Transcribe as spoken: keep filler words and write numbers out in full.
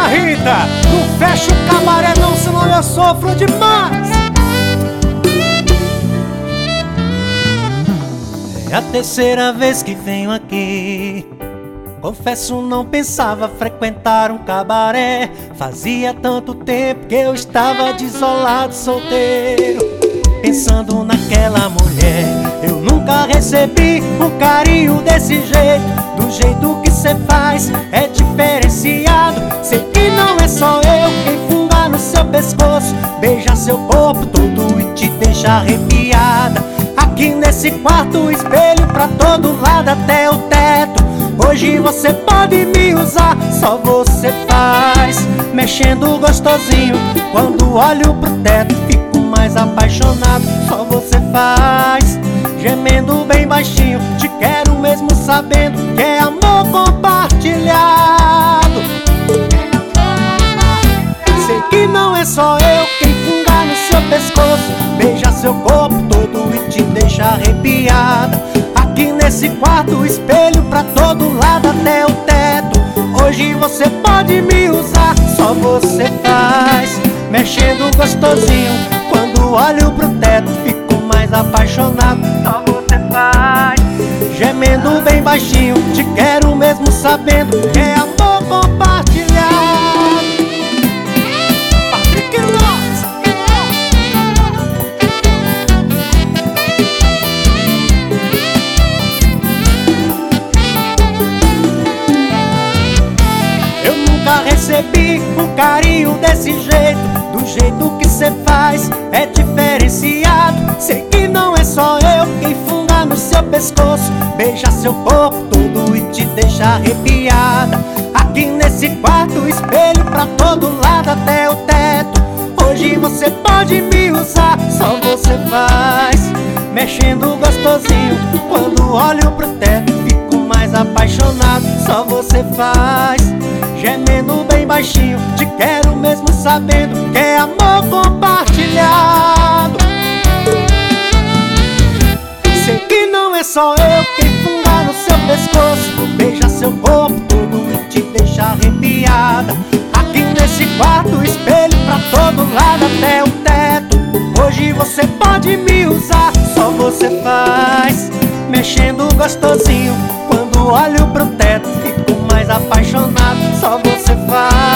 Rita, não fecha o cabaré não, senão eu sofro demais. É a terceira vez que venho aqui. Confesso, não pensava frequentar um cabaré. Fazia tanto tempo que eu estava desolado, solteiro, pensando naquela mulher. Eu nunca recebi um carinho desse jeito. Do jeito que cê faz é diferenciado. Sei que não é só eu quem funga no seu pescoço, beija seu corpo todo e te deixa arrepiada. Aqui nesse quarto, espelho pra todo lado até o teto. Hoje você pode me usar, só você faz, mexendo gostosinho. Quando olho pro teto, fico mais apaixonado. Só você faz, gemendo bem baixinho. Te quero mesmo sabendo que é amor compartilhado. Sei que não é só eu quem funga no seu pescoço, beija seu corpo todo e te deixa arrepiada. Aqui nesse quarto, espelho pra todo lado até o teto. Hoje você pode me usar, só você faz, mexendo gostosinho. Quando olho pro teto, fico mais apaixonado. Só você faz, gemendo bem baixinho. Te quero mesmo sabendo que é amor compartilhado. Recebi um carinho desse jeito. Do jeito que cê faz é diferenciado. Sei que não é só eu quem funga no seu pescoço, beija seu corpo todo e te deixa arrepiada. Aqui nesse quarto, espelho pra todo lado até o teto. Hoje você pode me usar, só você faz, mexendo gostosinho. Quando olho pro teto, fico mais apaixonado. Só você faz, gemendo bem baixinho. Te quero mesmo sabendo que é amor compartilhado. Sei que não é só eu quem funga no seu pescoço, beija seu corpo todo e te deixa arrepiada. Aqui nesse quarto, espelho pra todo lado até o teto. Hoje você pode me usar, só você faz, mexendo gostosinho. Quando olho pro teto, fico mais apaixonado. Só você faz,